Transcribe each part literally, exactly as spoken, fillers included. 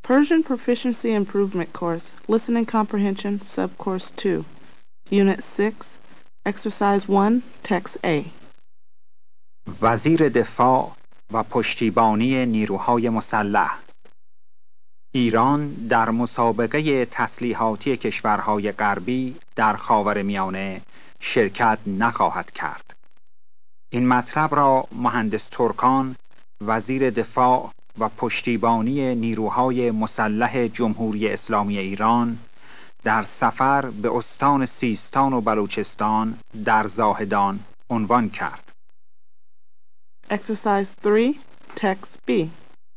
Persian Proficiency Improvement Course, Listening Comprehension, Subcourse two, Unit six, Exercise one, Text A. وزیر دفاع و پشتیبانی نیروهای مسلح. ایران در مسابقه تسلیحاتی کشورهای غربی در خاورمیانه شرکت نخواهد کرد. این مطلب را مهندس ترکان، وزیر دفاع و پشتیبانی نیروهای مسلح جمهوری اسلامی ایران، در سفر به استان سیستان و بلوچستان در زاهدان عنوان کرد. Exercise three, Text B.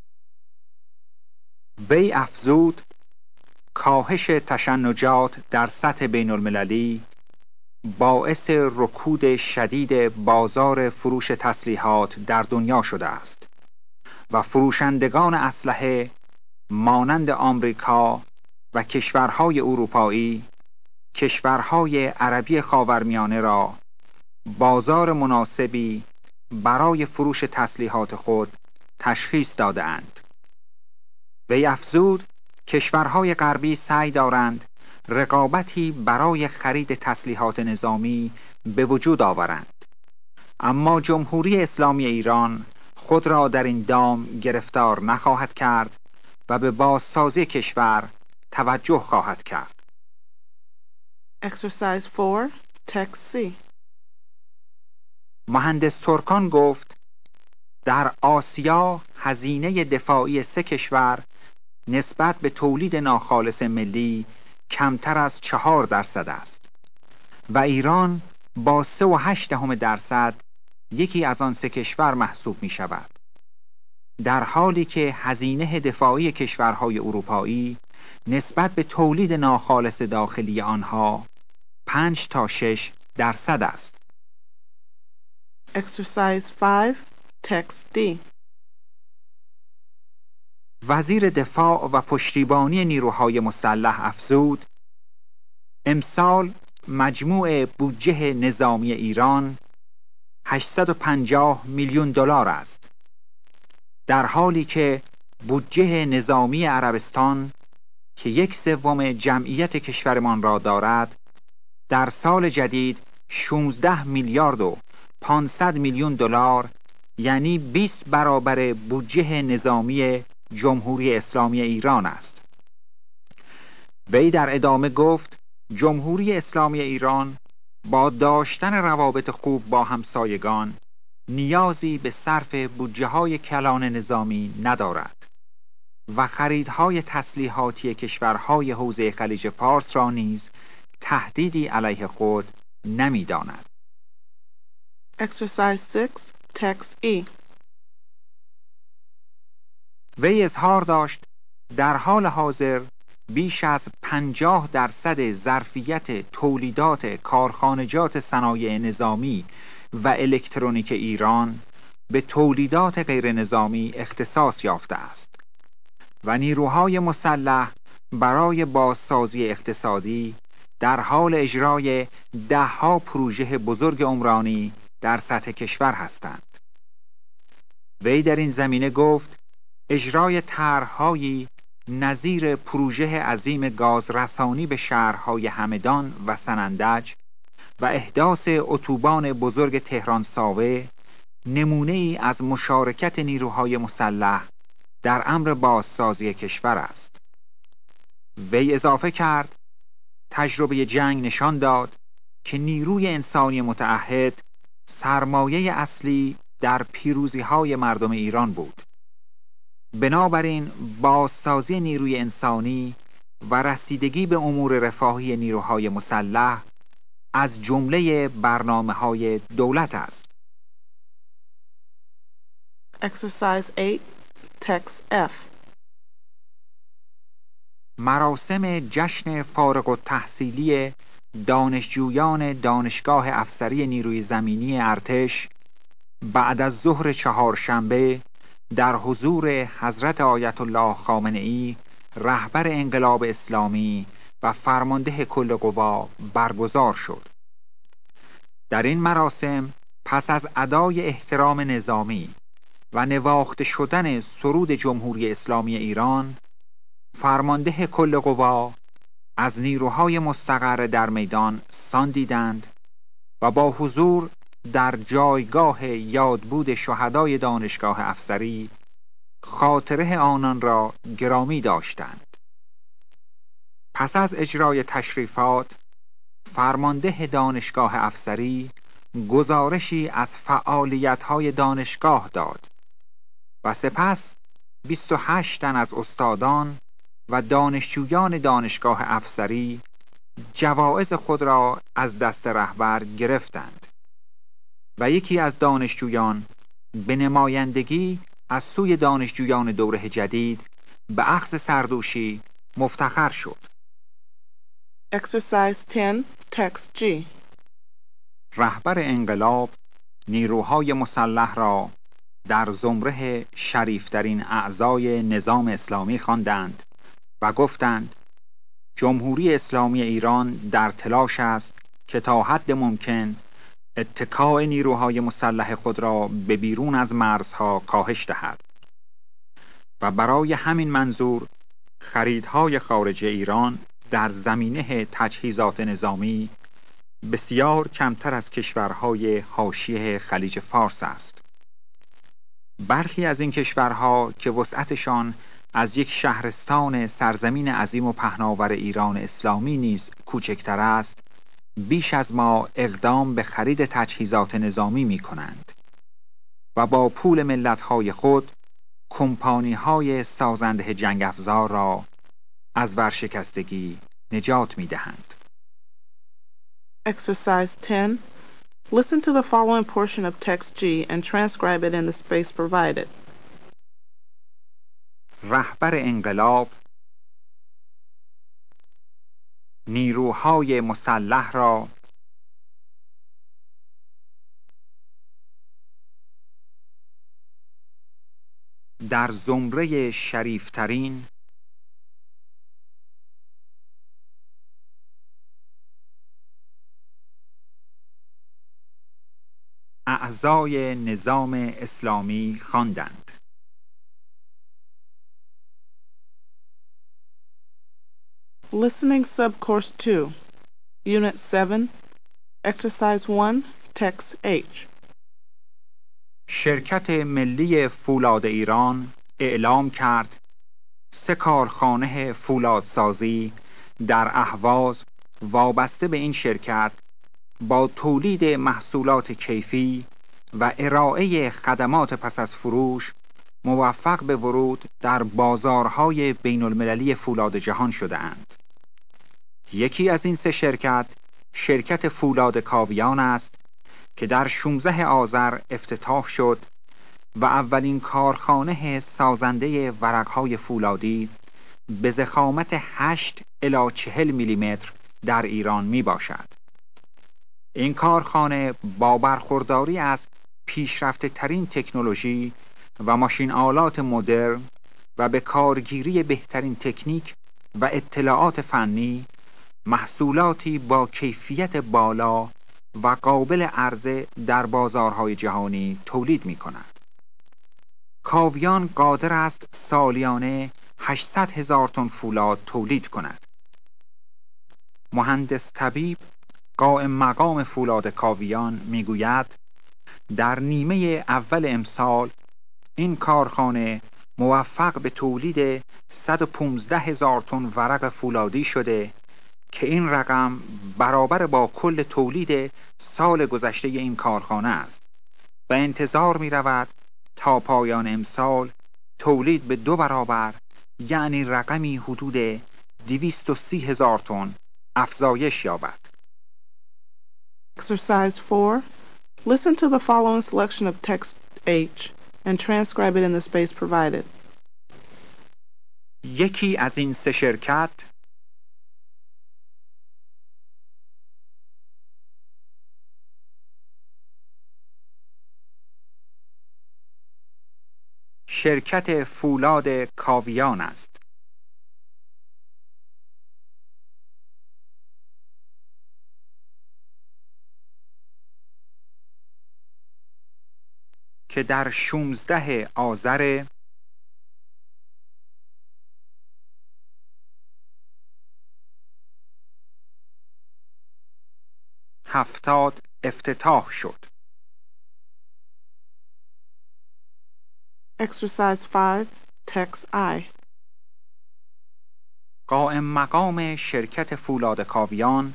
وی افزود کاهش تشنجات در سطح بین المللی باعث رکود شدید بازار فروش تسلیحات در دنیا شده است و فروشندگان اسلحه مانند آمریکا و کشورهای اروپایی، کشورهای عربی خاورمیانه را بازار مناسبی برای فروش تسلیحات خود تشخیص داده‌اند. وی افزود کشورهای غربی سعی دارند رقابتی برای خرید تسلیحات نظامی به وجود آورند، اما جمهوری اسلامی ایران خود را در این دام گرفتار نخواهد کرد و به بازسازی کشور توجه خواهد کرد. Exercise four, Text C. مهندس ترکان گفت در آسیا هزینه دفاعی سه کشور نسبت به تولید ناخالص ملی کمتر از چهار درصد است و ایران با سه و هشت دهم درصد یکی از آن سه کشور محسوب می شود، در حالی که هزینه دفاعی کشورهای اروپایی نسبت به تولید ناخالص داخلی آنها پنج تا شش درصد است. Exercise five, Text D. وزیر دفاع و پشتیبانی نیروهای مسلح افزود امسال مجموع بودجه نظامی ایران هشتصد و پنجاه میلیون دلار است، در حالی که بودجه نظامی عربستان که یک سوم جمعیت کشورمان را دارد در سال جدید شانزده میلیارد و پانصد میلیون دلار، یعنی بیست برابر بودجه نظامی جمهوری اسلامی ایران است. وی در ادامه گفت جمهوری اسلامی ایران با داشتن روابط خوب با همسایگان نیازی به صرف بودجه های کلان نظامی ندارد و خریدهای تسلیحاتی کشورهای حوزه خلیج فارس را نیز تهدیدی علیه خود نمی‌داند. Exercise six, Text E. وی اظهار داشت در حال حاضر بیش از پنجاه درصد ظرفیت تولیدات کارخانجات صنایع نظامی و الکترونیک ایران به تولیدات غیر نظامی اختصاص یافته است و نیروهای مسلح برای بازسازی اقتصادی در حال اجرای دهها پروژه بزرگ عمرانی در سطح کشور هستند. وی در این زمینه گفت اجرای طرح‌هایی نظیر پروژه عظیم گازرسانی به شهرهای همدان و سنندج و احداث اتوبان بزرگ تهران ساوه نمونه ای از مشارکت نیروهای مسلح در امر بازسازی کشور است. وی اضافه کرد تجربه جنگ نشان داد که نیروی انسانی متعهد سرمایه اصلی در پیروزی‌های مردم ایران بود. بنابراین بازسازی نیروی انسانی و رسیدگی به امور رفاهی نیروهای مسلح از جمله برنامه‌های دولت است. Exercise eight, Text F. مراسم جشن فارغ التحصیلی دانشجویان دانشگاه افسری نیروی زمینی ارتش بعد از ظهر چهارشنبه در حضور حضرت آیت الله خامنه‌ای رهبر انقلاب اسلامی و فرمانده کل قوا برگزار شد. در این مراسم پس از ادای احترام نظامی و نواخته شدن سرود جمهوری اسلامی ایران، فرمانده کل قوا از نیروهای مستقر در میدان سان دیدند و با حضور در جایگاه یادبود شهدای دانشگاه افسری خاطره آنان را گرامی داشتند. پس از اجرای تشریفات، فرمانده دانشگاه افسری گزارشی از فعالیت‌های دانشگاه داد و سپس بیست و هشت تن از استادان و دانشجویان دانشگاه افسری جوایز خود را از دست رهبر گرفتند و یکی از دانشجویان به نمایندگی از سوی دانشجویان دوره جدید به اخذ سردوشی مفتخر شد. Exercise ten, Text G. رهبر انقلاب نیروهای مسلح را در زمره شریفترین اعضای نظام اسلامی خواندند و گفتند جمهوری اسلامی ایران در تلاش است که تا حد ممکن اتکاء نیروهای مسلح خود را به بیرون از مرزها کاهش دهد و برای همین منظور خریدهای خارج ایران در زمینه تجهیزات نظامی بسیار کمتر از کشورهای حاشیه خلیج فارس است. برخی از این کشورها که وسعتشان از یک شهرستان سرزمین عظیم و پهناور ایران اسلامی نیز کوچکتر است، بیش از ما اقدام به خرید تجهیزات نظامی می کنند و با پول ملت‌های خود کمپانی‌های سازنده جنگ افزار را از ورشکستگی نجات می دهند. Exercise ten. Listen to the following portion of text G and transcribe it in the space provided. رهبر انقلاب نیروهای مسلح را در زمره شریفترین اعضای نظام اسلامی خواندند. Listening Subcourse two, Unit seven, Exercise one, Text H. شرکت ملی فولاد ایران اعلام کرد سه کارخانه فولادسازی در اهواز وابسته به این شرکت با تولید محصولات کیفی و ارائه خدمات پس از فروش موفق به ورود در بازارهای بین المللی فولاد جهان شده اند. یکی از این سه شرکت شرکت فولاد کاویان است که در شانزده آذر افتتاح شد و اولین کارخانه سازنده ورقهای فولادی به ضخامت هشت الی چهل میلیمتر در ایران می باشد. این کارخانه با برخورداری از پیشرفته ترین تکنولوژی و ماشین آلات مدرن و به کارگیری بهترین تکنیک و اطلاعات فنی محصولاتی با کیفیت بالا و قابل عرضه در بازارهای جهانی تولید می کند. کاویان قادر است سالیانه هشتصد هزار تن فولاد تولید کند. مهندس طبیب قائم مقام فولاد کاویان می گوید در نیمه اول امسال این کارخانه موفق به تولید صد و پانزده هزار تن ورق فولادی شده که این رقم برابر با کل تولید سال گذشته این کارخانه است و انتظار می رود تا پایان امسال تولید به دو برابر یعنی رقمی حدود دویست و سی هزار تن افزایش یابد. Exercise four. Listen to the following selection of text H and transcribe it in the space provided. یکی از این سه شرکت شرکت فولاد کاویان است که در شانزده آذر هفتاد افتتاح شد. Exercise five, Text I. قائم مقام شرکت فولاد کاویان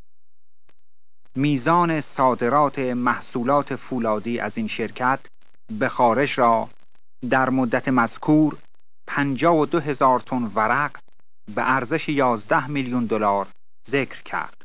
میزان صادرات محصولات فولادی از این شرکت به خارج را در مدت مذکور پنجاه و دو هزار تن ورق به ارزش یازده میلیون دلار ذکر کرد.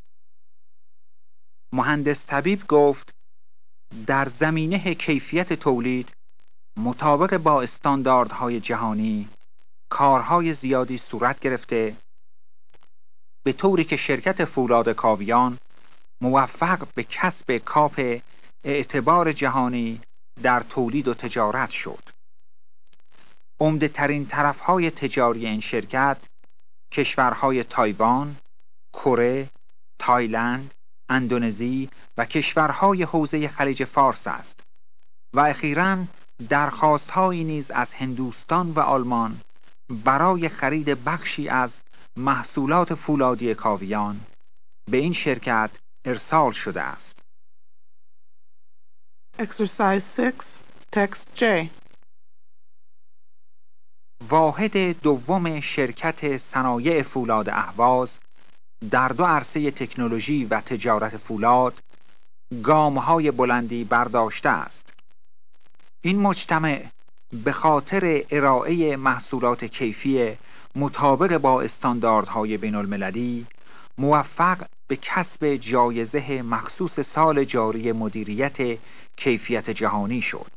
مهندس طبیب گفت در زمینه کیفیت تولید مطابق با استانداردهای جهانی کارهای زیادی صورت گرفته به طوری که شرکت فولاد کاویان موفق به کسب کاپ اعتبار جهانی در تولید و تجارت شد. عمده ترین طرفهای تجاری این شرکت کشورهای تایوان، کره، تایلند، اندونزی و کشورهای حوزه خلیج فارس است و اخیراً درخواست‌هایی نیز از هندوستان و آلمان برای خرید بخشی از محصولات فولادی کاویان به این شرکت ارسال شده است. Exercise six, Text J. واحد دوم شرکت صنایع فولاد اهواز در دو عرصه تکنولوژی و تجارت فولاد گام‌های بلندی برداشته است. این مجتمع به خاطر ارائه محصولات کیفی مطابق با استانداردهای بین المللی موفق به کسب جایزه مخصوص سال جاری مدیریت کیفیت جهانی شد.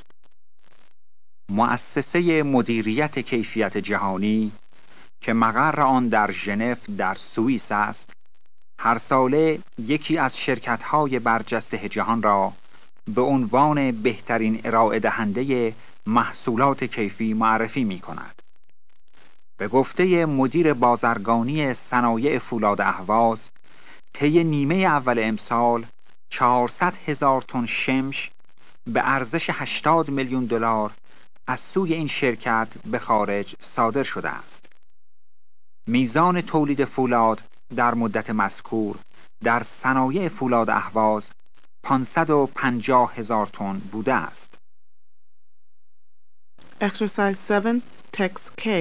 مؤسسه مدیریت کیفیت جهانی که مقر آن در ژنو در سوئیس است، هر ساله یکی از شرکت‌های برجسته جهان را به عنوان بهترین ارائه دهنده محصولات کیفی معرفی می‌کند. به گفته مدیر بازرگانی صنایع فولاد اهواز، طی نیمه اول امسال چهارصد هزار تن شمش به ارزش هشتاد میلیون دلار از سوی این شرکت به خارج صادر شده است. میزان تولید فولاد در مدت مذکور در صنایع فولاد اهواز پانصد و پنجاه هزار تن بوده است. Exercise seven, Text K.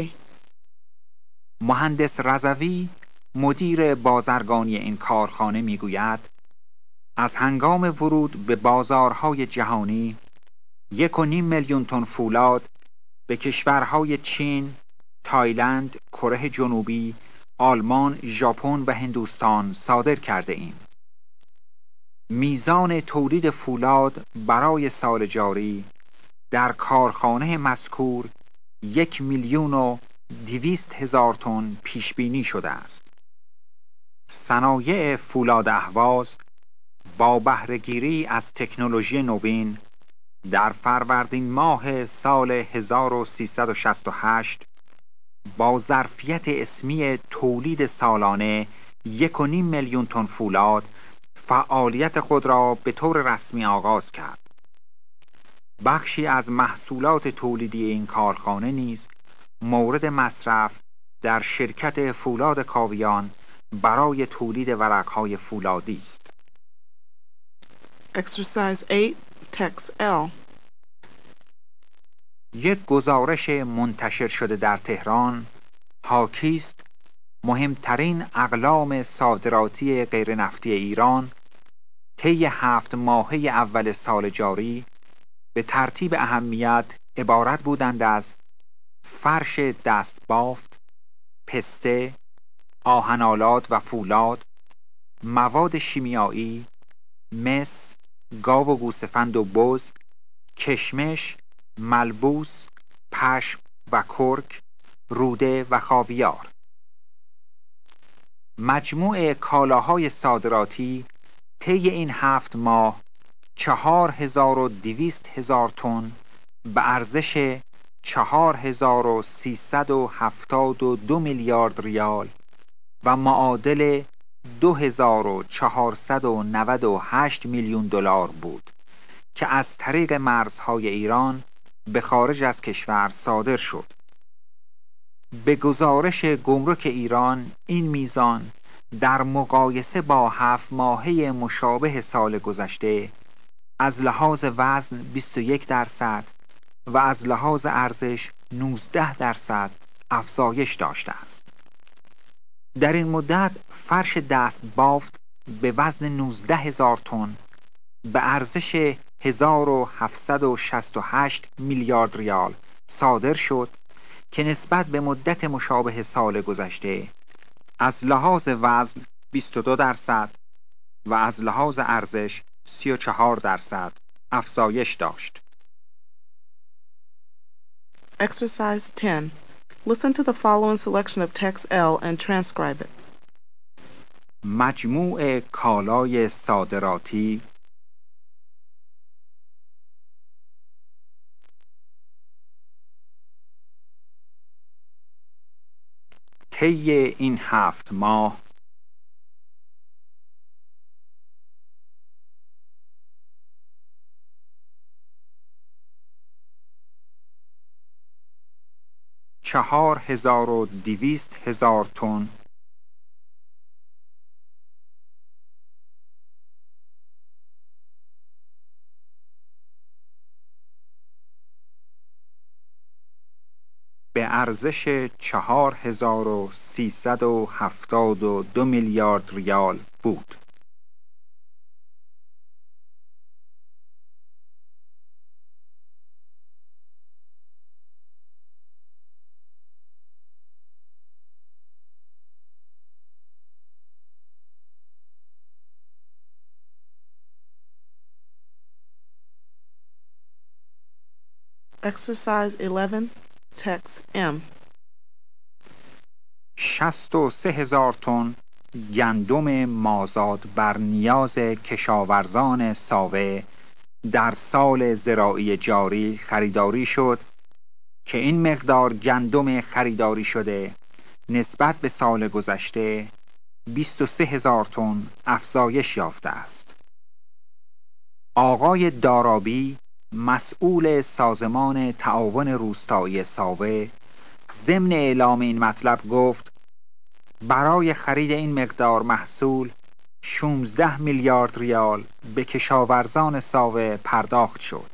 مهندس رضوی مدیر بازرگانی این کارخانه میگوید از هنگام ورود به بازارهای جهانی یک و نیم میلیون تن فولاد به کشورهای چین، تایلند، کره جنوبی، آلمان، ژاپن و هندوستان صادر کرده ایم. میزان تولید فولاد برای سال جاری در کارخانه مذکور یک میلیون و دویست هزار تن پیش بینی شده است. صنایع فولاد اهواز با بهره‌گیری از تکنولوژی نوین در فروردین ماه سال هزار و سیصد و شصت و هشت با ظرفیت اسمی تولید سالانه یک و نیم میلیون تن فولاد فعالیت خود را به طور رسمی آغاز کرد. بخشی از محصولات تولیدی این کارخانه نیز مورد مصرف در شرکت فولاد کاویان برای تولید ورق‌های فولادی است. Exercise eight, Text L. یک گزارش منتشر شده در تهران حاکی است مهمترین اقلام صادراتی غیرنفتی ایران طی هفت ماهه اول سال جاری به ترتیب اهمیت عبارت بودند از فرش دستبافت، پسته، آهن‌آلات و فولاد، مواد شیمیایی، مس، گاو و گوسفند و بز، کشمش، ملبوس، پشم و کرک، روده و خاویار. مجموع کالاهای صادراتی طی این هفت ماه چهار هزار و دویست هزار تن به ارزش چهار هزار و سیصد و هفتاد و دو میلیارد ریال و معادل دو هزار و چهارصد و نود و هشت میلیون دلار بود که از طریق مرزهای ایران به خارج از کشور صادر شد. به گزارش گمرک ایران این میزان در مقایسه با هفت ماهه مشابه سال گذشته از لحاظ وزن بیست و یک درصد و از لحاظ ارزش نوزده درصد افزایش داشته است. در این مدت فرش دست بافت به وزن نوزده هزار تن به ارزش هزار و هفتصد و شصت و هشت میلیارد ریال صادر شد که نسبت به مدت مشابه سال گذشته از لحاظ وزن بیست و دو درصد و از لحاظ ارزش سی و چهار درصد افزایش داشت. Exercise ten. Listen to the following selection of text L and transcribe it. مجموع کالای صادراتی طی این هفت ماه چهار هزار و دویست هزار تن به ارزش چهار هزار و سیصد و هفتاد و دو میلیارد ریال بود. Exercise eleven. Text M. شصت و سه هزار تن گندم مازاد بر نیاز کشاورزان ساوه در سال زراعی جاری خریداری شد که این مقدار گندم خریداری شده نسبت به سال گذشته بیست و سه هزار تن افزایش یافته است. آقای دارابی مسئول سازمان تعاون روستایی ساوه ضمن اعلام این مطلب گفت برای خرید این مقدار محصول شانزده میلیارد ریال به کشاورزان ساوه پرداخت شد.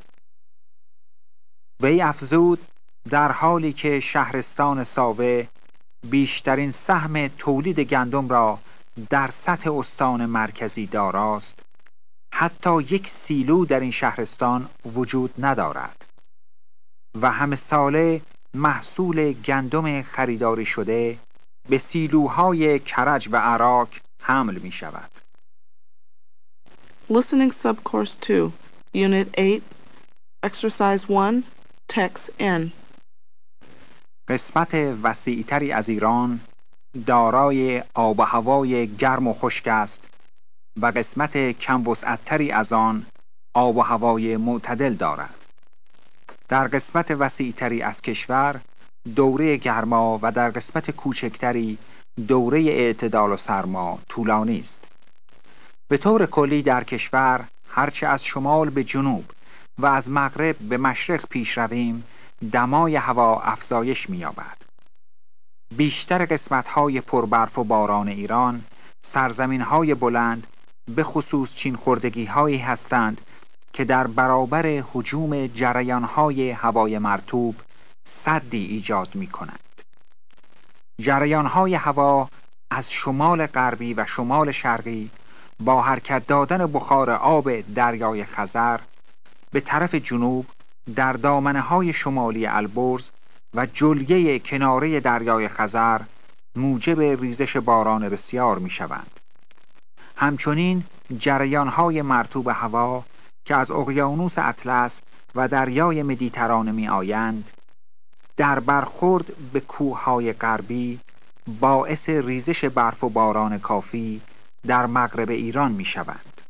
وی افزود در حالی که شهرستان ساوه بیشترین سهم تولید گندم را در سطح استان مرکزی داراست، حتی یک سیلو در این شهرستان وجود ندارد و همه ساله محصول گندم خریداری شده به سیلوهای کرج و عراق حمل می شود. Listening Subcourse two, Unit eight, Exercise one, Text N. قسمت وسیع‌تری از ایران دارای آب و هوای گرم و خشک است و قسمت کم وسعت‌تری از آن آب و هوای معتدل دارد. در قسمت وسیع‌تری از کشور دوره گرما و در قسمت کوچکتری دوره اعتدال و سرما طولانی است. به طور کلی در کشور هرچه از شمال به جنوب و از مغرب به مشرق پیش رویم دمای هوا افزایش می‌یابد. بیشتر قسمت‌های پربرف و باران ایران سرزمین‌های بلند به خصوص چین خوردگی‌هایی هستند که در برابر هجوم جریان‌های هوای مرطوب سدی ایجاد می‌کنند. جریان‌های هوا از شمال غربی و شمال شرقی با حرکت دادن بخار آب دریای خزر به طرف جنوب در دامنه‌های شمالی البرز و جلگه کناره دریای خزر موجب ریزش باران بسیار می‌شوند. همچنین جریان‌های مرطوب هوا که از اقیانوس اطلس و دریای مدیترانه می‌آیند در برخورد به کوههای غربی باعث ریزش برف و باران کافی در مغرب ایران می‌شوند.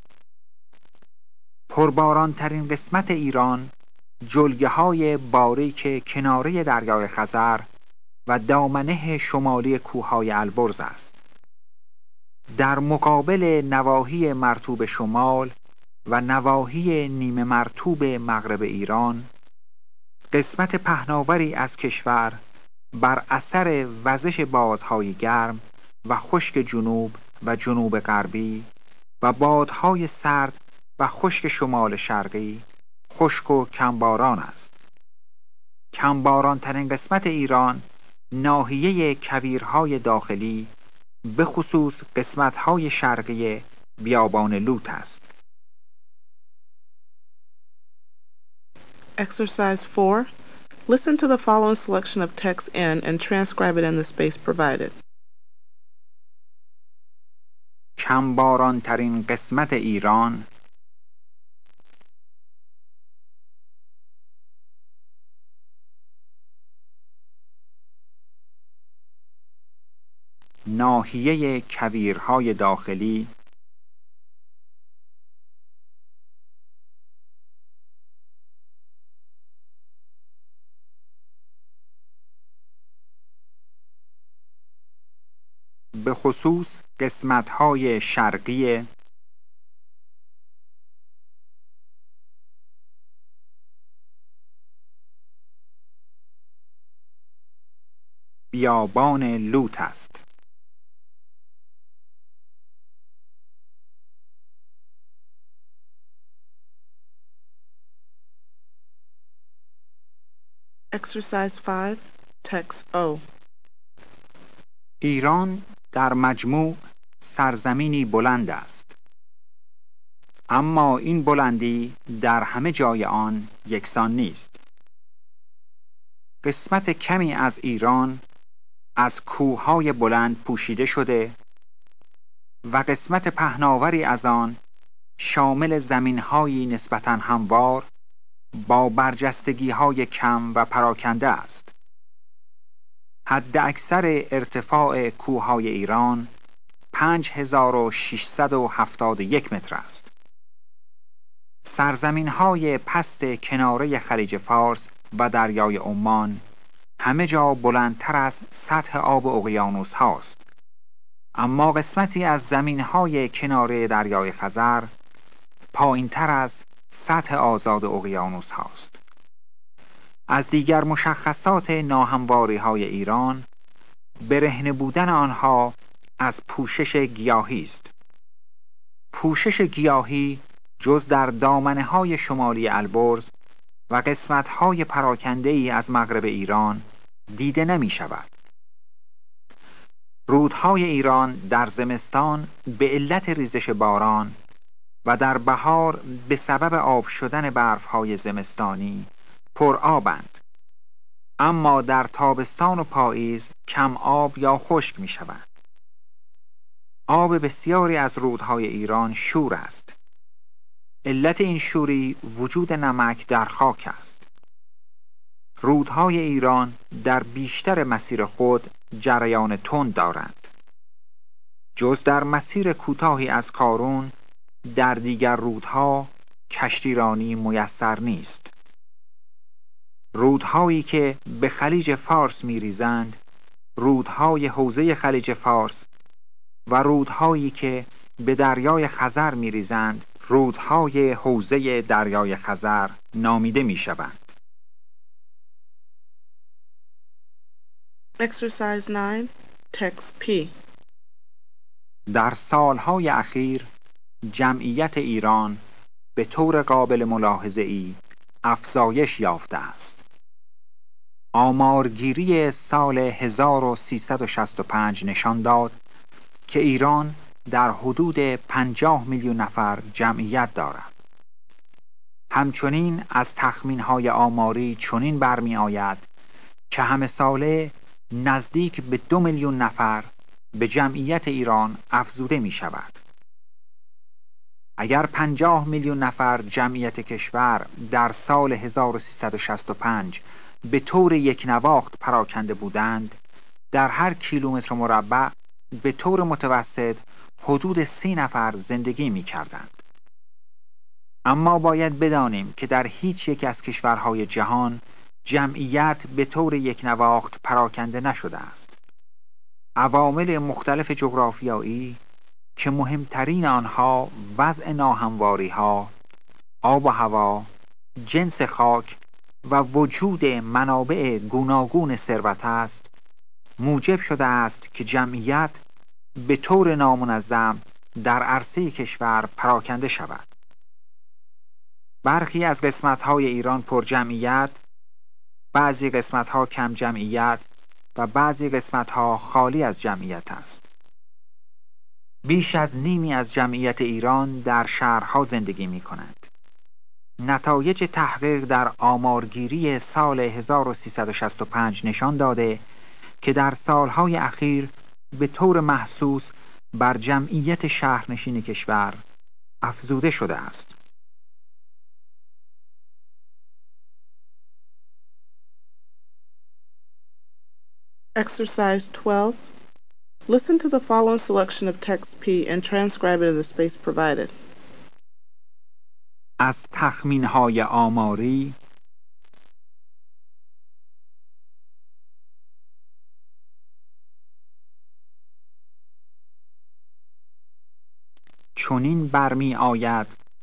پرباران ترین قسمت ایران جلگه های باریک کناره دریای خزر و دامنه شمالی کوههای البرز است. در مقابل نواحی مرطوب شمال و نواحی نیمه مرطوب مغرب ایران قسمت پهناوری از کشور بر اثر وزش بادهای گرم و خشک جنوب و جنوب غربی و بادهای سرد و خشک شمال شرقی خشک و کمباران است. کمباران ترین قسمت ایران ناحیه کویرهای داخلی به خصوص قسمت‌های شرقی بیابان لوط است. Exercise four. Listen to the following selection of text in and transcribe it in the space provided. کمباران ترین قسمت ایران ناحیه کویرهای داخلی به خصوص قسمت‌های شرقی بیابان لوط است. Exercise five. Text O. ایران در مجموع سرزمینی بلند است، اما این بلندی در همه جای آن یکسان نیست. قسمت کمی از ایران از کوههای بلند پوشیده شده و قسمت پهناوری از آن شامل زمین‌هایی نسبتاً هموار با برجستگی‌های کم و پراکنده است. حد اکثر ارتفاع کوههای ایران پنج هزار و ششصد و هفتاد و یک متر است. سرزمین‌های پست کناره خلیج فارس و دریای عمان همه جا بلندتر از سطح آب اقیانوس هاست، اما قسمتی از زمین‌های کناره دریای خزر پایین‌تر از سطح آزاد اقیانوس هاست. از دیگر مشخصات ناهمواری‌های ایران برهنه بودن آنها از پوشش گیاهی است. پوشش گیاهی جز در دامنه‌های شمالی البرز و قسمت‌های پراکنده‌ای از مغرب ایران دیده نمی‌شود. رودهای ایران در زمستان به علت ریزش باران و در بهار به سبب آب شدن برف‌های زمستانی پر آبند، اما در تابستان و پاییز کم آب یا خشک می شوند. آب بسیاری از رودهای ایران شور است. علت این شوری وجود نمک در خاک است. رودهای ایران در بیشتر مسیر خود جریان تند دارند. جز در مسیر کوتاهی از کارون در دیگر رودها کشتیرانی میسر نیست. رودهایی که به خلیج فارس می‌ریزند رودهای حوزه خلیج فارس و رودهایی که به دریای خزر می‌ریزند رودهای حوزه دریای خزر نامیده می‌شوند. Exercise nine. Text P. در سالهای اخیر جمعیت ایران به طور قابل ملاحظه‌ای افزایش یافته است. آمارگیری سال هزار و سیصد و شصت و پنج نشان داد که ایران در حدود پنجاه میلیون نفر جمعیت دارد. همچنین از تخمین‌های آماری چنین برمی آید که همه ساله نزدیک به دو میلیون نفر به جمعیت ایران افزوده می شود. اگر پنجاه میلیون نفر جمعیت کشور در سال هزار و سیصد و شصت و پنج به طور یک نواخت پراکنده بودند، در هر کیلومتر مربع به طور متوسط حدود سی نفر زندگی می کردند. اما باید بدانیم که در هیچ یک از کشورهای جهان جمعیت به طور یک نواخت پراکنده نشده است. عوامل مختلف جغرافیایی که مهمترین آنها وضع ناهمواری‌ها، آب و هوا، جنس خاک و وجود منابع گوناگون ثروت است، موجب شده است که جمعیت به طور نامنظم در عرصه کشور پراکنده شود. برخی از قسمت‌های ایران پر جمعیت، بعضی قسمت‌ها کم جمعیت و بعضی قسمت‌ها خالی از جمعیت است. بیش از نیمی از جمعیت ایران در شهرها زندگی می‌کنند. نتایج تحقیق در آمارگیری سال هزار و سیصد و شصت و پنج نشان داده که در سالهای اخیر به طور محسوس بر جمعیت شهرنشین کشور افزوده شده است. Exercise twelve. Listen to the following selection of text P and transcribe it in the space provided. از تخمین‌های آماری چنین برمی آید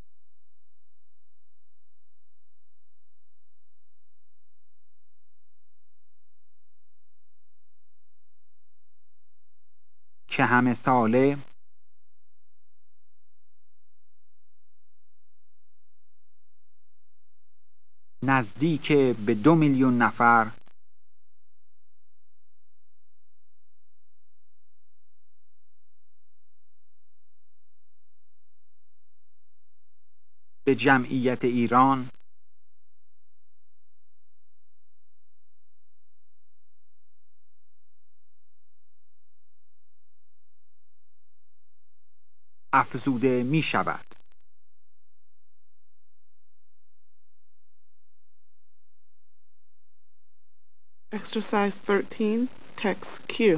که همه ساله نزدیک به دو میلیون نفر به جمعیت ایران افزوده می شود. Exercise thirteen. Text Q.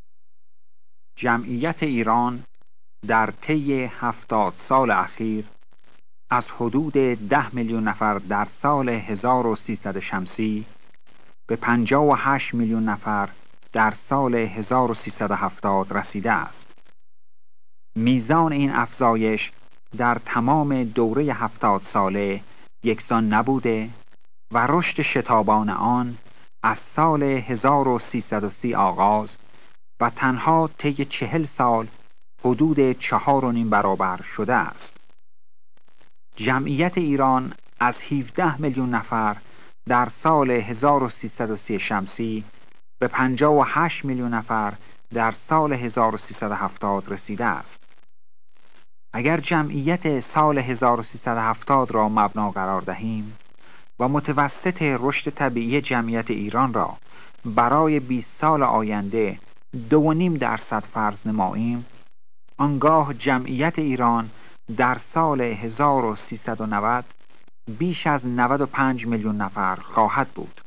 جمعیت ایران در طی هفتاد سال اخیر از حدود ده میلیون نفر در سال هزار و سیصد شمسی به پنجاه و هشت میلیون نفر در سال هزار و سیصد و هفتاد رسیده است. میزان این افزایش در تمام دوره هفتاد ساله یکسان نبوده و رشد شتابان آن از سال هزار و سیصد و سی آغاز و تنها طی چهل سال حدود چهار و نیم برابر شده است. جمعیت ایران از هفده میلیون نفر در سال هزار و سیصد و سی شمسی به پنجاه و هشت میلیون نفر در سال هزار و سیصد و هفتاد رسیده است. اگر جمعیت سال هزار و سیصد و هفتاد را مبنا قرار دهیم و متوسط رشد طبیعی جمعیت ایران را برای بیست سال آینده دو و نیم درصد فرض نماییم، آنگاه جمعیت ایران در سال هزار و سیصد و نود بیش از نود و پنج میلیون نفر خواهد بود.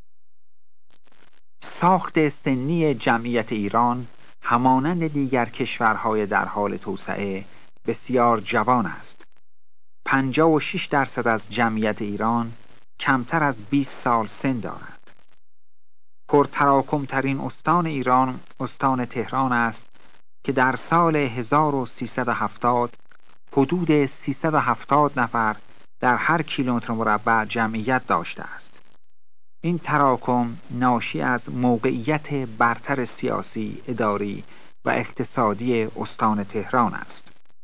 ساخت سنی جمعیت ایران همانند دیگر کشورهای در حال توسعه بسیار جوان است. پنجاه و شش درصد از جمعیت ایران کمتر از بیست سال سن دارد. پرتراکم ترین استان ایران استان تهران است که در سال هزار و سیصد و هفتاد حدود سیصد و هفتاد نفر در هر کیلومتر مربع جمعیت داشته است. این تراکم ناشی از موقعیت برتر سیاسی، اداری و اقتصادی استان تهران است.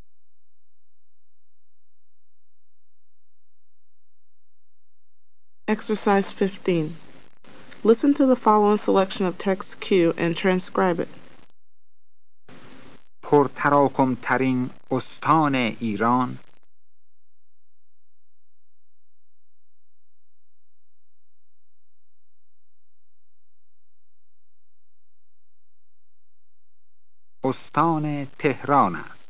Exercise fifteen. Listen to the following selection of text Q and transcribe it. پرتراکم ترین استان ایران استان تهران است.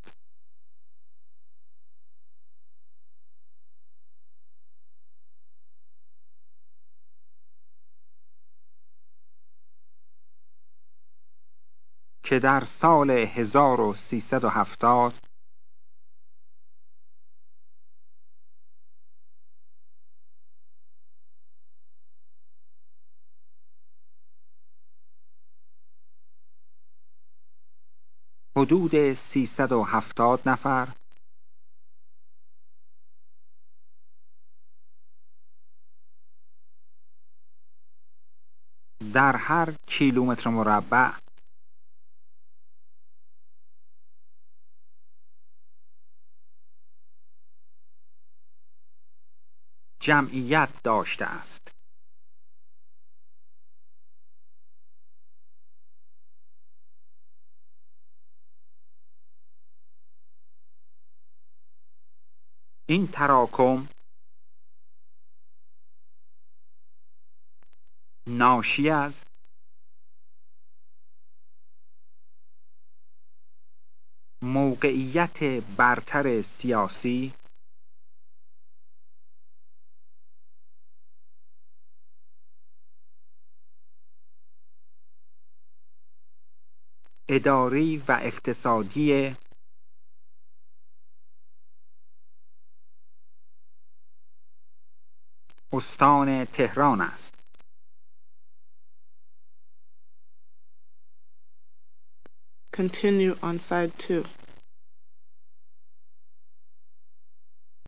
که در سال هزار و سیصد و هفتاد حدود سیصد و هفتاد نفر در هر کیلومتر مربع جمعیت داشته است. این تراکم ناشی از موقعیت برتر سیاسی، اداری و اقتصادی استان تهران است. Continue on side two.